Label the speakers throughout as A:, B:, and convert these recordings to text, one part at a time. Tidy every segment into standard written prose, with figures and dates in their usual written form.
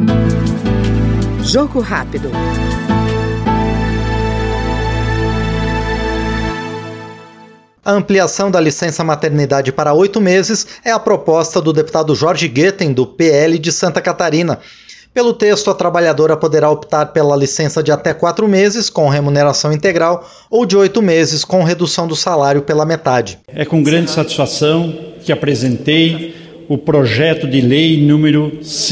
A: Jogo rápido.
B: A ampliação da licença maternidade para 8 meses é a proposta do deputado Jorge Guetem, do PL de Santa Catarina. Pelo texto, a trabalhadora poderá optar pela licença de até 4 meses, com remuneração integral, ou de 8 meses, com redução do salário pela metade.
C: É com grande satisfação que apresentei o projeto de lei número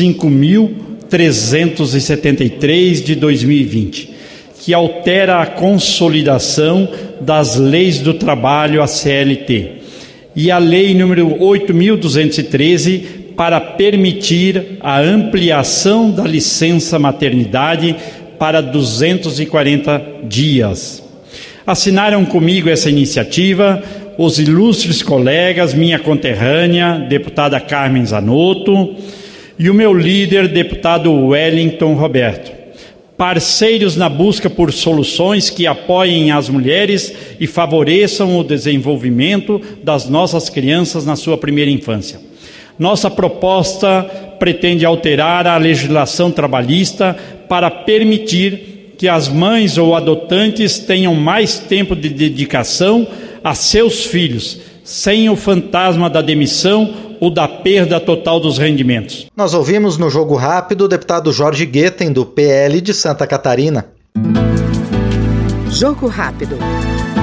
C: 5.373 de 2020, que altera a consolidação das leis do trabalho, a CLT, e a lei número 8.213 para permitir a ampliação da licença maternidade para 240 dias. Assinaram comigo essa iniciativa os ilustres colegas, minha conterrânea, deputada Carmen Zanotto, e o meu líder, deputado Wellington Roberto, parceiros na busca por soluções que apoiem as mulheres e favoreçam o desenvolvimento das nossas crianças na sua primeira infância. Nossa proposta pretende alterar a legislação trabalhista para permitir que as mães ou adotantes tenham mais tempo de dedicação a seus filhos, sem o fantasma da demissão ou da perda total dos rendimentos.
B: Nós ouvimos no Jogo Rápido o deputado Jorge Guetem, do PL de Santa Catarina.
A: Jogo rápido.